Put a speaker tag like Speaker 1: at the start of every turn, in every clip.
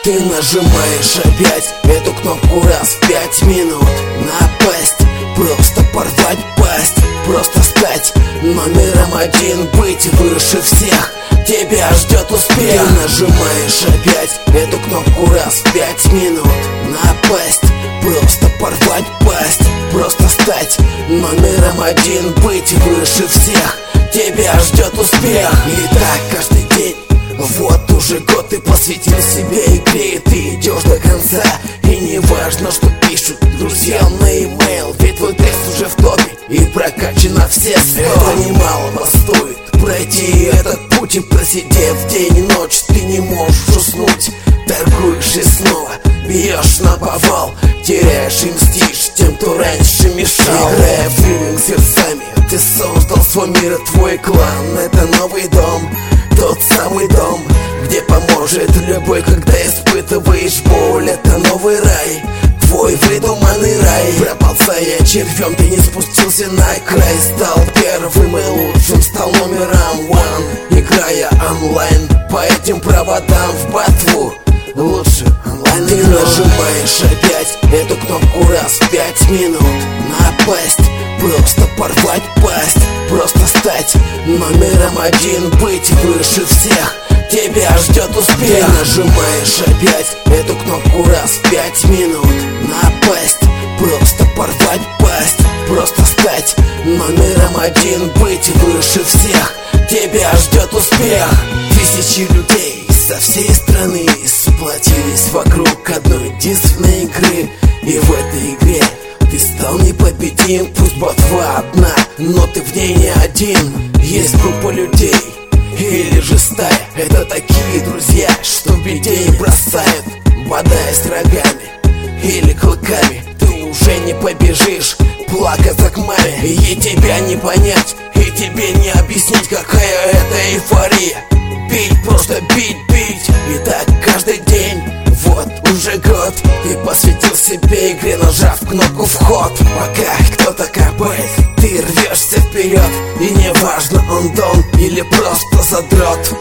Speaker 1: Ты нажимаешь опять эту кнопку раз в 5 минут. Напасть, просто порвать пасть, просто стать номером один, быть выше всех. Тебя ждет успех. Ты нажимаешь опять эту кнопку раз в 5 минут. Напасть, просто порвать пасть, просто стать номером один, быть выше всех. Тебя ждет успех. И так каждый день. Вот уже год ты посвятил себе игре, и ты идешь до конца. И не важно, что пишут друзья на e-mail, ведь твой тест уже в топе и прокачан на все 100. Это немало стоит пройти этот путь, и просидев день и ночь, ты не можешь уснуть. Торгуешь и снова бьешь на повал, теряешь и мстишь тем, кто раньше мешал. Играя в ринг сердцами, ты создал свой мир и твой клан. Это новый дом, тот самый дом, где поможет любой, когда испытываешь боль. Это новый рай, твой выдуманный рай. Проползая червем, ты не спустился на край. Стал первым и лучшим, стал номером one. Играя онлайн по этим проводам в ботву, лучше онлайн. Ты нажимаешь опять эту кнопку раз в 5 минут. Напасть, просто порвать пасть, просто стать номером один, быть выше всех. Тебя ждет успех. Ты нажимаешь опять эту кнопку раз в 5 минут. Напасть, просто порвать пасть, просто стать номером один, быть выше всех. Тебя ждет успех. Тысячи людей со всей страны сплотились вокруг одной единственной игры. И в этой игре ты стал непобедим. Пусть ботва одна, но ты в ней не один. Есть группа людей или же стая. Это такие друзья, что в беде не бросают, бодаясь рогами или клыками. Ты уже не побежишь плакаться к маме. И тебя не понять, и тебе не объяснить, какая это эйфория. Бить, просто бить, бить. И так каждый день. Вот уже год ты посвятил себе игре, нажав кнопку вход. Пока кто-то копает, ты рвешься вперед. И не важно, он дон или просто задрот.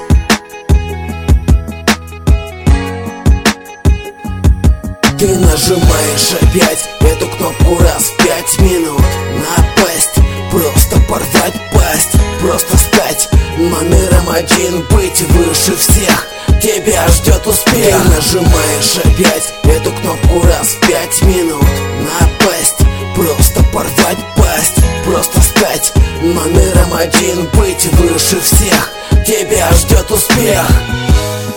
Speaker 1: Ты нажимаешь опять эту кнопку раз в 5 минут. Напасть, просто порвать пасть, просто стать номером один, быть выше всех. Тебя ждет успех. Ты нажимаешь опять эту кнопку раз в 5 минут. Напасть, просто порвать пасть, просто стать номером один, быть выше всех. Тебя ждет успех.